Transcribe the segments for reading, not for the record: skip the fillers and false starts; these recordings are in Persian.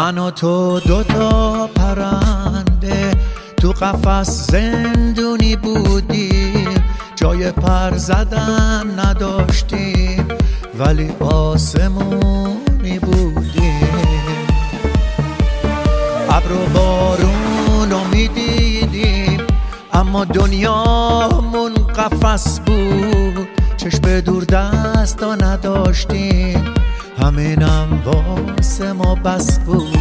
من و تو دوتا پرنده تو قفس زندونی بودیم، جای پر زدن نداشتیم ولی آسمونی بودیم. ابر و بارون رو میدیدیم اما دنیامون قفس بود، چشم دور دستا نداشتیم همینم واسه ما بس بود.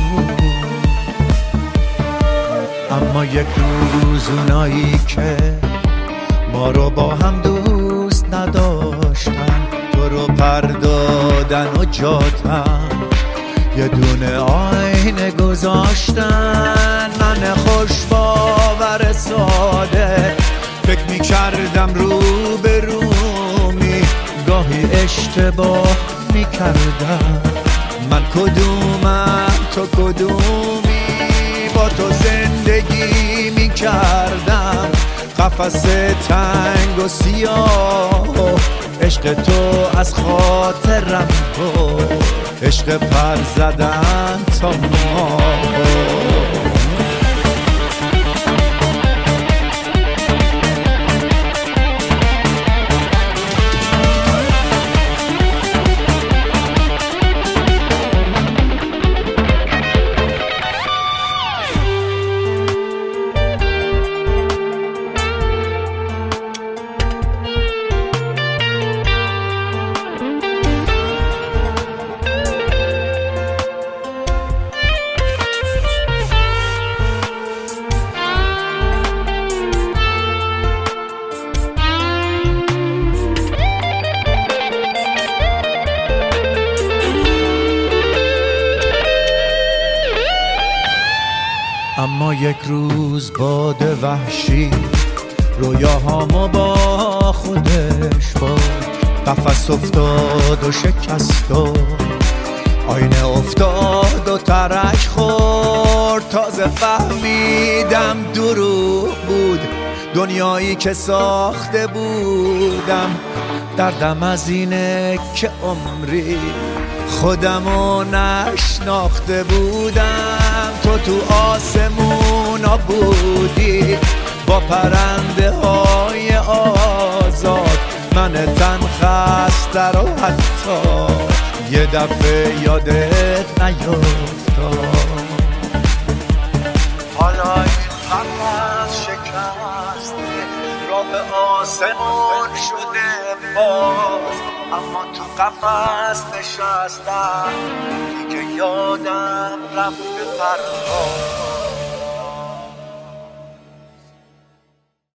اما یک روز اونایی که ما رو با هم دوست نداشتن تو رو پر دادن و جاتن یه دونه آینه گذاشتن. من خوش باور ساده فکر میکردم رو به رومی، گاهی اشتباه میکردم من کدومم تو کدومی. با تو زندگی میکردم قفس تنگ و سیاه، عشق تو از خاطرم تو عشق پر زدن تا ما. اما یک روز باد وحشی رویاهامو با خودش برد، قفس افتاد و شکست و آینه افتاد و ترک خورد. تازه فهمیدم دروغ بود دنیایی که ساخته بودم، دردم از اینه که عمری خودمو نشناخته بودم. تو آسمونا بودی با پرنده های آزاد، من تن خسته رو حتی یه دفعه یادت نیفتاد. حالا این قفس شکسته راه آسمون شده باز، اما تو قفس نشستم دیگه یادم رفته پرواز.